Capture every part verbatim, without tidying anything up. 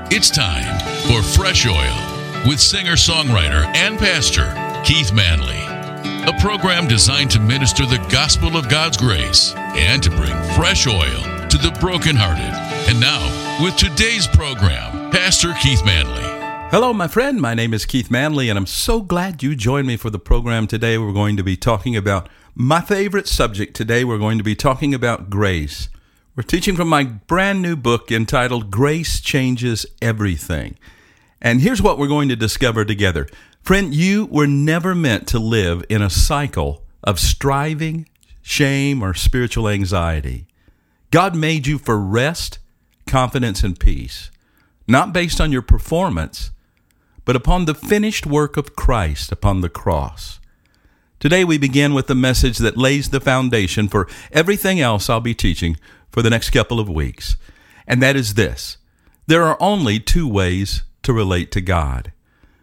It's time for Fresh Oil with singer-songwriter and pastor Keith Manley, a program designed to minister the gospel of God's grace and to bring fresh oil to the brokenhearted. And now, with today's program, Pastor Keith Manley. Hello, my friend. My name is Keith Manley, and I'm so glad you joined me for the program today. We're going to be talking about my favorite subject today. We're going to be talking about grace. We're teaching from my brand new book entitled Grace Changes Everything. And here's what we're going to discover together. Friend, you were never meant to live in a cycle of striving, shame, or spiritual anxiety. God made you for rest, confidence, and peace, not based on your performance, but upon the finished work of Christ upon the cross. Today we begin with the message that lays the foundation for everything else I'll be teaching for the next couple of weeks, and that is this: there are only two ways to relate to God.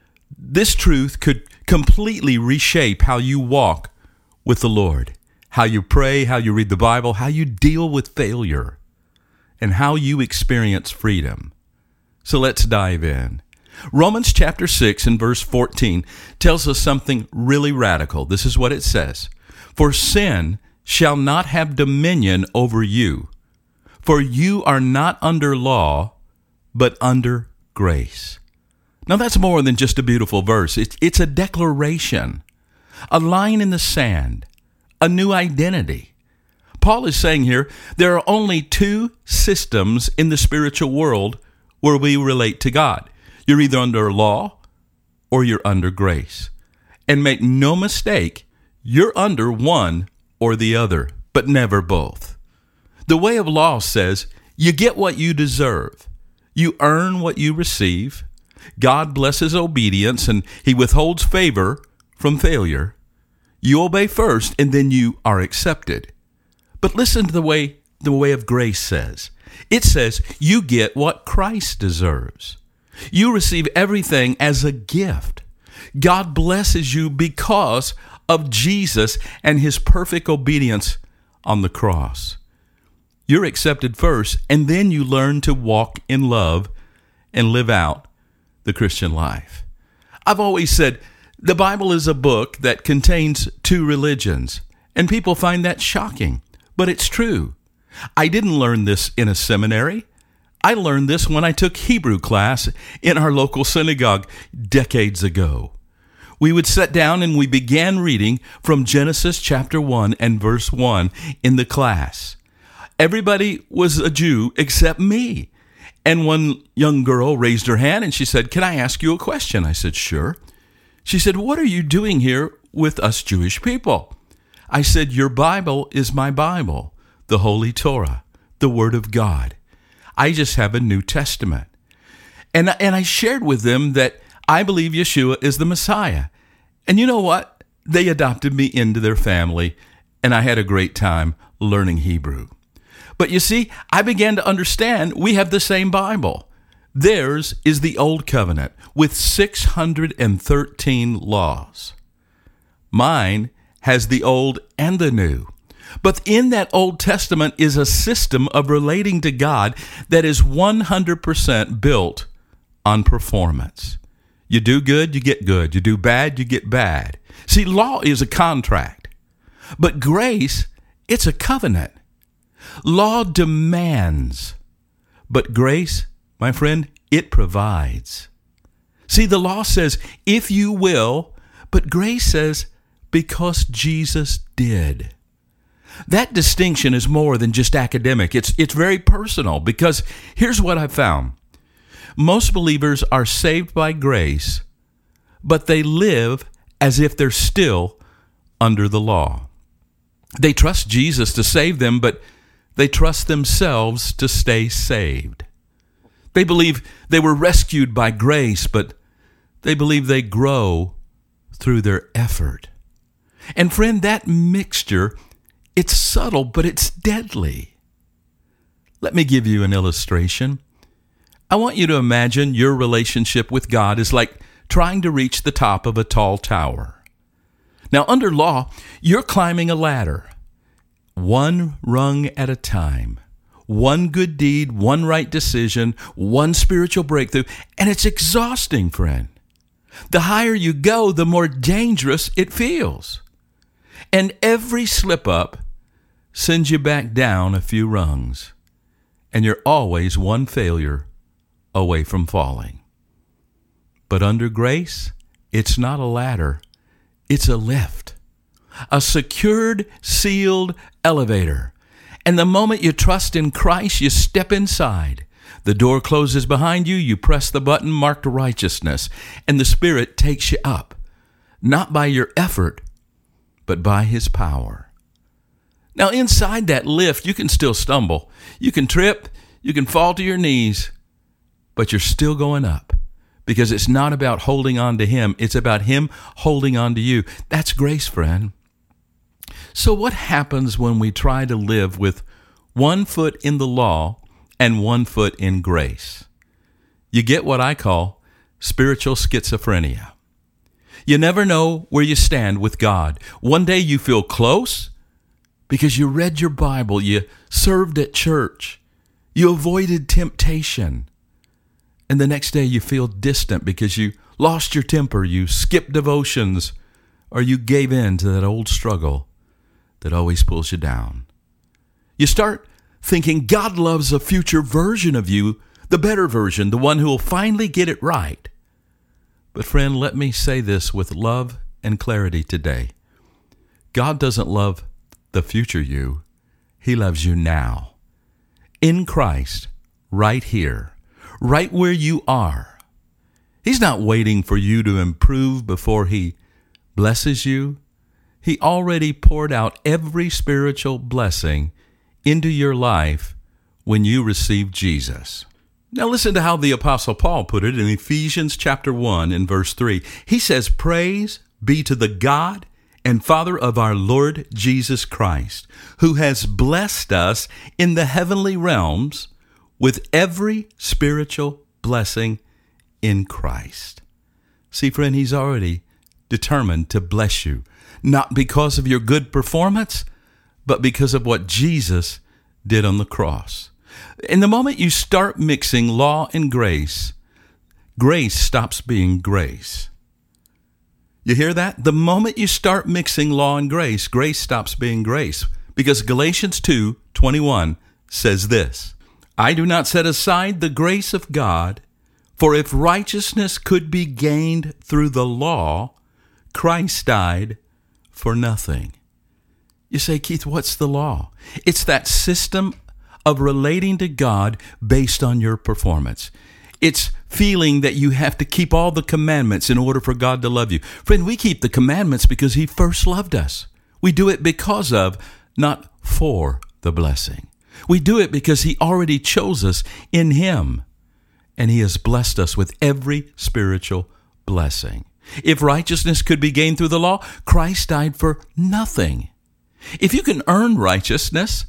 This truth could completely reshape how you walk with the Lord, how you pray, how you read the Bible, how you deal with failure, and how you experience freedom. So let's dive in. Romans chapter six and verse fourteen tells us something really radical. This is what it says: "For sin shall not have dominion over you, for you are not under law, but under grace." Now that's more than just a beautiful verse. It's, it's a declaration, a line in the sand, a new identity. Paul is saying here, there are only two systems in the spiritual world where we relate to God. You're either under law or you're under grace. And make no mistake, you're under one or the other, but never both. The way of law says you get what you deserve. You earn what you receive. God blesses obedience, and He withholds favor from failure. You obey first, and then you are accepted. But listen to the way the way of grace says. It says you get what Christ deserves. You receive everything as a gift. God blesses you because of Jesus and His perfect obedience on the cross. You're accepted first, and then you learn to walk in love and live out the Christian life. I've always said the Bible is a book that contains two religions, and people find that shocking, but it's true. I didn't learn this in a seminary. I learned this when I took Hebrew class in our local synagogue decades ago. We would sit down and we began reading from Genesis chapter one and verse one in the class. Everybody was a Jew except me. And one young girl raised her hand and she said, "Can I ask you a question?" I said, "Sure." She said, "What are you doing here with us Jewish people?" I said, "Your Bible is my Bible, the Holy Torah, the Word of God. I just have a New Testament." And, and I shared with them that I believe Yeshua is the Messiah. And you know what? They adopted me into their family, and I had a great time learning Hebrew. But you see, I began to understand we have the same Bible. Theirs is the Old Covenant with six hundred thirteen laws. Mine has the Old and the New. But in that Old Testament is a system of relating to God that is one hundred percent built on performance. You do good, you get good. You do bad, you get bad. See, law is a contract, but grace, it's a covenant. Law demands, but grace, my friend, it provides. See, the law says, if you will, but grace says, because Jesus did. That distinction is more than just academic. It's, it's very personal, because here's what I found. Most believers are saved by grace, but they live as if they're still under the law. They trust Jesus to save them, but they trust themselves to stay saved. They believe they were rescued by grace, but they believe they grow through their effort. And friend, that mixture, it's subtle, but it's deadly. Let me give you an illustration. I want you to imagine your relationship with God is like trying to reach the top of a tall tower. Now, under law, you're climbing a ladder, one rung at a time, one good deed, one right decision, one spiritual breakthrough, and it's exhausting, friend. The higher you go, the more dangerous it feels. And every slip up sends you back down a few rungs, and you're always one failure away from falling. But under grace, it's not a ladder, it's a lift, a secured, sealed elevator. And the moment you trust in Christ, you step inside. The door closes behind you, you press the button marked righteousness, and the Spirit takes you up, not by your effort, but by His power. Now, inside that lift, you can still stumble. You can trip, you can fall to your knees, but you're still going up, because it's not about holding on to Him. It's about Him holding on to you. That's grace, friend. So what happens when we try to live with one foot in the law and one foot in grace? You get what I call spiritual schizophrenia. You never know where you stand with God. One day you feel close because you read your Bible, you served at church, you avoided temptation. And the next day you feel distant because you lost your temper, you skipped devotions, or you gave in to that old struggle that always pulls you down. You start thinking God loves a future version of you, the better version, the one who will finally get it right. But friend, let me say this with love and clarity today. God doesn't love the future you. He loves you now. In Christ, right here, right where you are. He's not waiting for you to improve before He blesses you. He already poured out every spiritual blessing into your life when you received Jesus. Now listen to how the Apostle Paul put it in Ephesians chapter one and verse three. He says, "Praise be to the God and Father of our Lord Jesus Christ, who has blessed us in the heavenly realms with every spiritual blessing in Christ." See, friend, He's already determined to bless you, not because of your good performance, but because of what Jesus did on the cross. In the moment you start mixing law and grace, grace stops being grace. You hear that? The moment you start mixing law and grace, grace stops being grace. Because Galatians two twenty-one says this, "I do not set aside the grace of God, for if righteousness could be gained through the law, Christ died for nothing." You say, Keith, what's the law? It's that system of relating to God based on your performance. It's feeling that you have to keep all the commandments in order for God to love you. Friend, we keep the commandments because He first loved us. We do it because of, not for the blessing. We do it because He already chose us in Him, and He has blessed us with every spiritual blessing. If righteousness could be gained through the law, Christ died for nothing. If you can earn righteousness,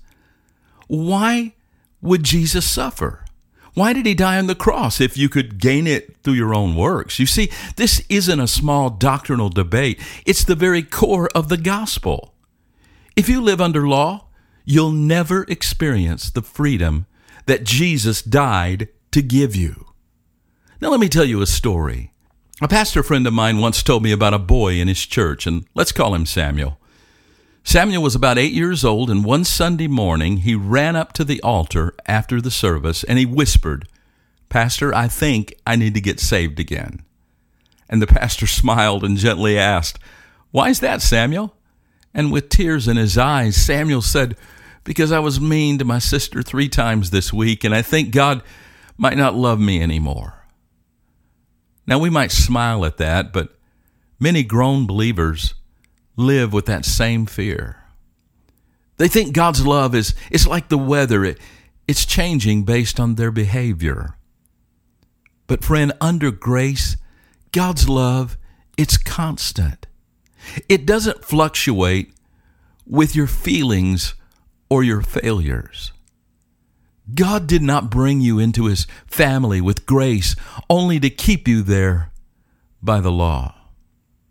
why would Jesus suffer? Why did He die on the cross if you could gain it through your own works? You see, this isn't a small doctrinal debate. It's the very core of the gospel. If you live under law, you'll never experience the freedom that Jesus died to give you. Now, let me tell you a story. A pastor friend of mine once told me about a boy in his church, and let's call him Samuel. Samuel was about eight years old, and one Sunday morning, he ran up to the altar after the service, and he whispered, "Pastor, I think I need to get saved again." And the pastor smiled and gently asked, "Why is that, Samuel?" And with tears in his eyes, Samuel said, "Because I was mean to my sister three times this week, and I think God might not love me anymore." Now, we might smile at that, but many grown believers live with that same fear. They think God's love is it's like the weather. It, it's changing based on their behavior. But friend, under grace, God's love, it's constant. It doesn't fluctuate with your feelings or your failures. God did not bring you into His family with grace only to keep you there by the law.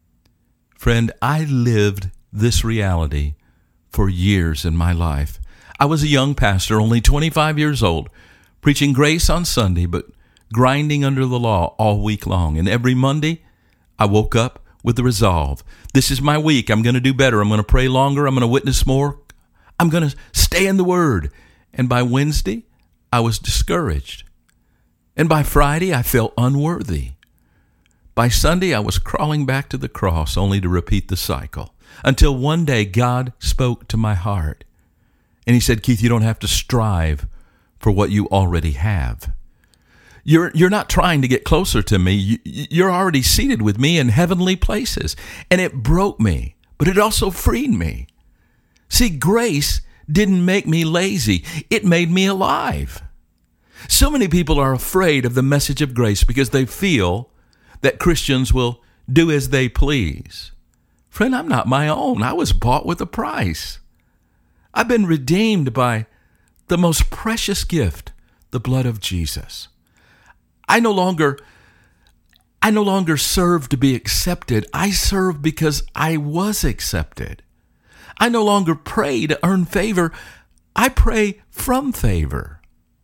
Friend, I lived this reality for years in my life. I was a young pastor, only twenty-five years old, preaching grace on Sunday, but grinding under the law all week long. And every Monday, I woke up with the resolve, this is my week. I'm going to do better. I'm going to pray longer. I'm going to witness more. I'm going to stay in the Word. And by Wednesday, I was discouraged. And by Friday, I felt unworthy. By Sunday, I was crawling back to the cross only to repeat the cycle. Until one day, God spoke to my heart. And he said, Keith, you don't have to strive for what you already have. You're, you're not trying to get closer to me. You, you're already seated with me in heavenly places. And it broke me, but it also freed me. See, grace didn't make me lazy. It made me alive. So many people are afraid of the message of grace because they feel that Christians will do as they please. Friend, I'm not my own. I was bought with a price. I've been redeemed by the most precious gift, the blood of Jesus. I no longer, I no longer serve to be accepted. I serve because I was accepted. I no longer pray to earn favor. I pray from favor.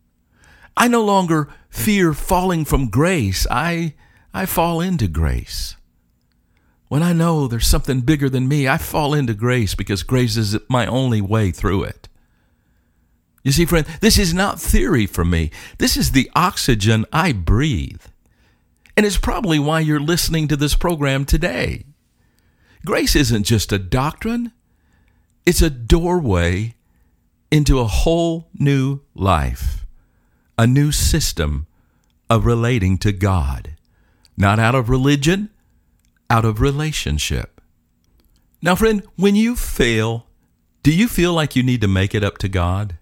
I no longer fear falling from grace. I, I fall into grace. When I know there's something bigger than me, I fall into grace because grace is my only way through it. You see, friend, this is not theory for me. This is the oxygen I breathe. And it's probably why you're listening to this program today. Grace isn't just a doctrine. It's a doorway into a whole new life, a new system of relating to God, not out of religion, out of relationship. Now, friend, when you fail, do you feel like you need to make it up to God?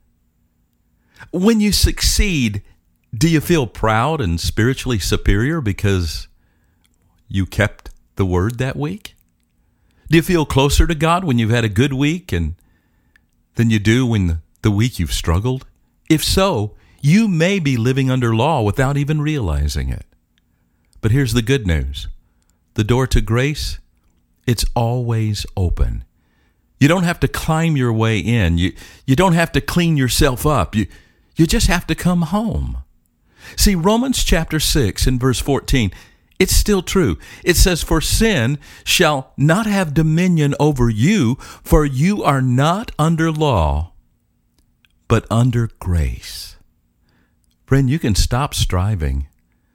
When you succeed, do you feel proud and spiritually superior because you kept the word that week? Do you feel closer to God when you've had a good week and than you do when the week you've struggled? If so, you may be living under law without even realizing it. But here's the good news. The door to grace, it's always open. You don't have to climb your way in. You, you don't have to clean yourself up. You, you just have to come home. See, Romans chapter six and verse fourteen, it's still true. It says, for sin shall not have dominion over you, for you are not under law, but under grace. Friend, you can stop striving.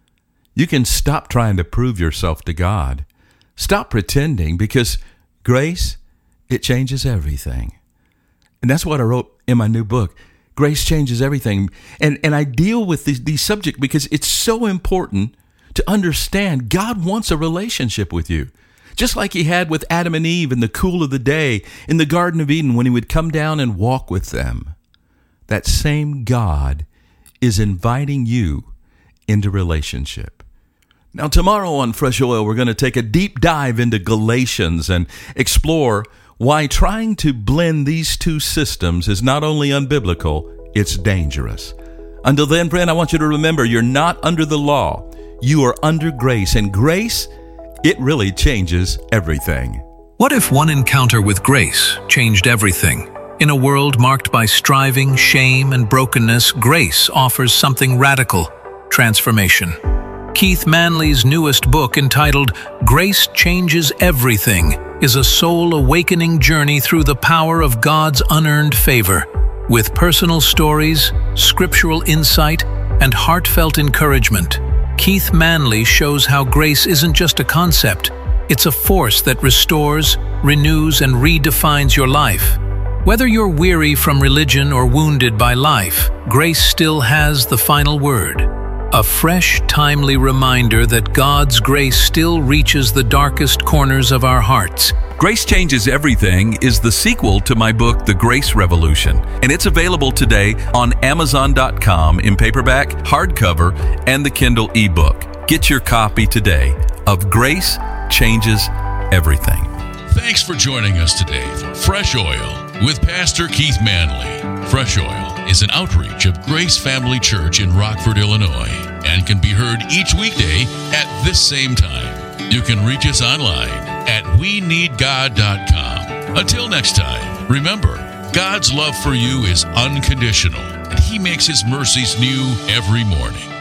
You can stop trying to prove yourself to God. Stop pretending, because grace, it changes everything. And that's what I wrote in my new book. Grace changes everything. And, and I deal with these, these subjects because it's so important to understand God wants a relationship with you. Just like he had with Adam and Eve in the cool of the day in the Garden of Eden when he would come down and walk with them. That same God is inviting you into relationship. Now, tomorrow on Fresh Oil, we're going to take a deep dive into Galatians and explore why trying to blend these two systems is not only unbiblical, it's dangerous. Until then, friend, I want you to remember you're not under the law. You are under grace, and grace, it really changes everything. What if one encounter with grace changed everything? In a world marked by striving, shame, and brokenness, grace offers something radical: transformation. Keith Manley's newest book, entitled Grace Changes Everything, is a soul-awakening journey through the power of God's unearned favor. With personal stories, scriptural insight, and heartfelt encouragement, Keith Manley shows how grace isn't just a concept, it's a force that restores, renews, and redefines your life. Whether you're weary from religion or wounded by life, grace still has the final word. A fresh, timely reminder that God's grace still reaches the darkest corners of our hearts. Grace Changes Everything is the sequel to my book, The Grace Revolution, and it's available today on Amazon dot com in paperback, hardcover, and the Kindle ebook. Get your copy today of Grace Changes Everything. Thanks for joining us today for Fresh Oil with Pastor Keith Manley. Fresh Oil is an outreach of Grace Family Church in Rockford, Illinois, and can be heard each weekday at this same time. You can reach us online at we need god dot com. Until next time, remember, God's love for you is unconditional, and He makes His mercies new every morning.